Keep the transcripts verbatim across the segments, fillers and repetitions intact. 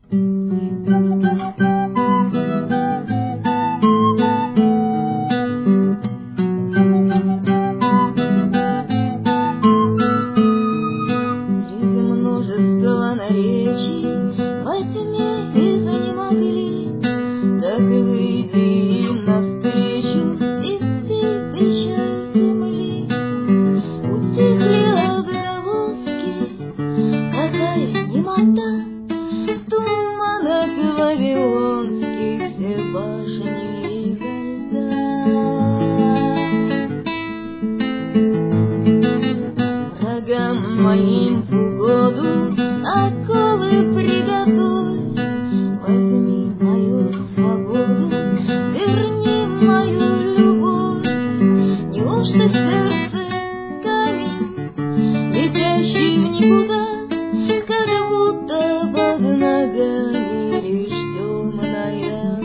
Моим в угоду оковы приготовь, возьми мою свободу, верни мою любовь. Неужто сердце камень, летящий в никуда, как будто под ногами лишь темная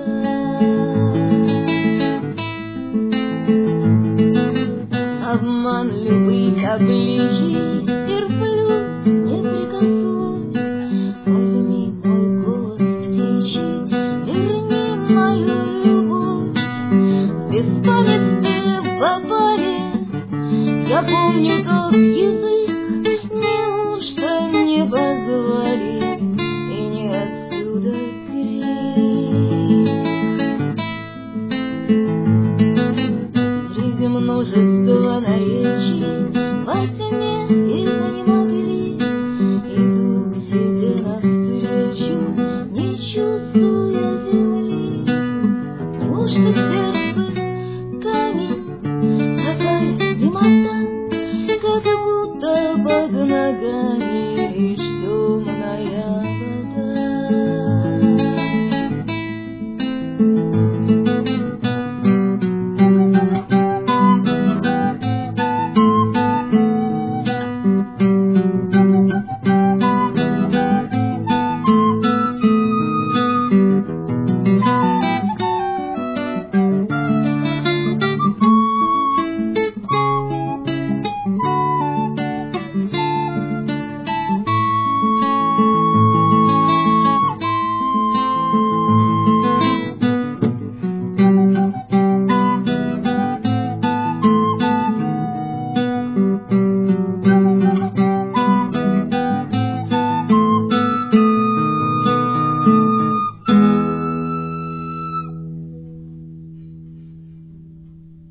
вода? Обман любых обличий я помню тот язык, неужто не позвали